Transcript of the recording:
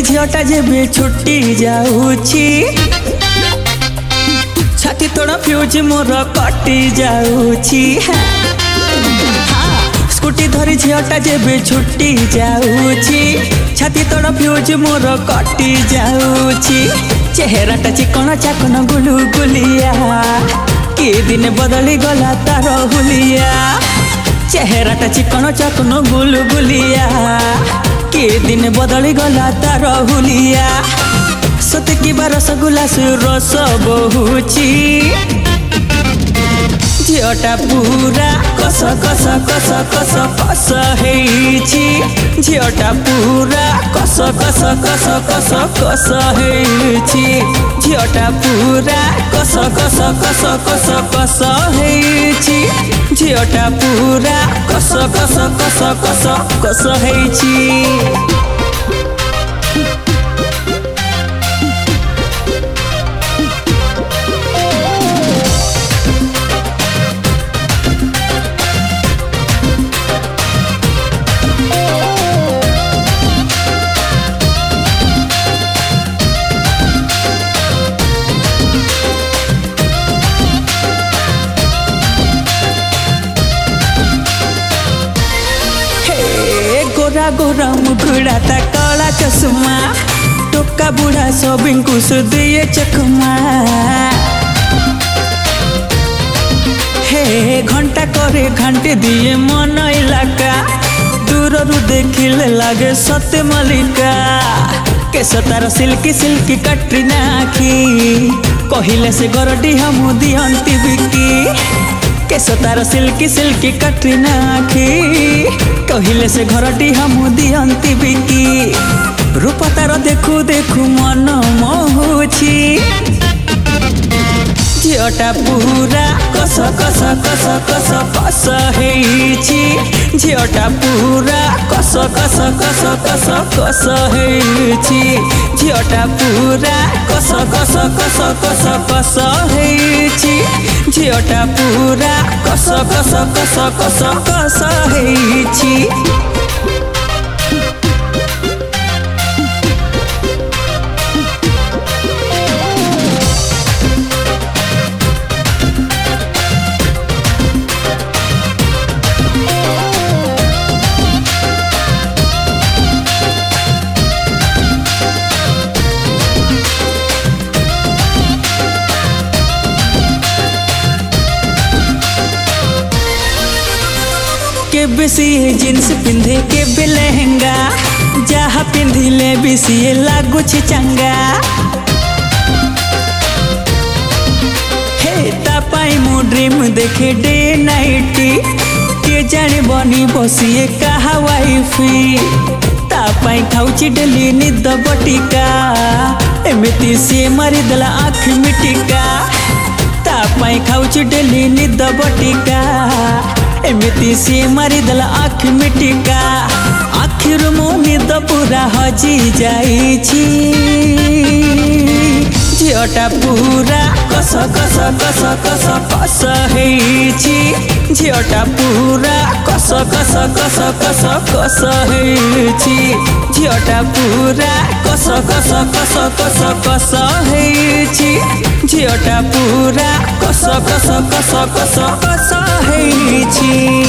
Zeta जेबे छुट्टी जाऊची छाती तोड़ फ्यूज मोर कटी जाऊची स्कूटी धरी झीटा जेबे छुट्टी जाऊची छाती तोड़ फ्यूज मोर कटी जाऊची चेहराटा चिकन चाकन गुलु गुलिया कि दिन बदली गला तार हुलिया चेहराटा चिकन चाकन गुलु गुलिया कि दिन बदली गला तार हुलिया सत की रसगुल्ला से रस बहुची झीटा पूरा कस कस कस कस कस हेची झीटा पूरा कस कस कस कस कस हेची झीटा पूरा कस कस कस कस कस हेची झीटा पूरा कस कस कस कस कस हेची गोरा गोरा मुखड़ा ता काला चश्मा टोका बूढ़ा सोबिन कुछ दिए चकमा हे घंटा करे घंटे दिए मन इलाका दूर रू देखिले लागे सत्य मलिका केस तार सिल्की सिल्की कटरीना आखी कहिले से गरडी हम दियंती बिकी केस तार सिल्की सिल्की कटरीना आखी कहिले से घरटी हम दियंती बिकी रूप तार देखु देखु मन मोहुची झीटा पूरा कस कस कस कस कस हेची झीटा पूरा कस कस कस कस कस हेची झीटा पूरा कस कस कस कस कस हेची झीटा पूरा कस कस कस कस कस हेची केबे सी जींस पिंधे केबे लहंगा जहा पिंधिले भी सी लागू चंगा हे तापाई मो ड्रीम देखे डे नाइट के जाने बनी बसी कहा वाइफी तापाई खाऊची डेली निद बटिका एमती सी मारी देला आँख मिटिका तापाई खाऊची डेली निद बटिका एमती सी मारी देला आँख मिटिका आखिर मो निद पूरा हजी जाइछि झीटा पूरा कस कस कस कस कस हेची झीटा पूरा कस कस कस कस कस हेची झीटा पूरा कस कस कस कस कस हेची झीटा पूरा कस कस कस कस कस हेची।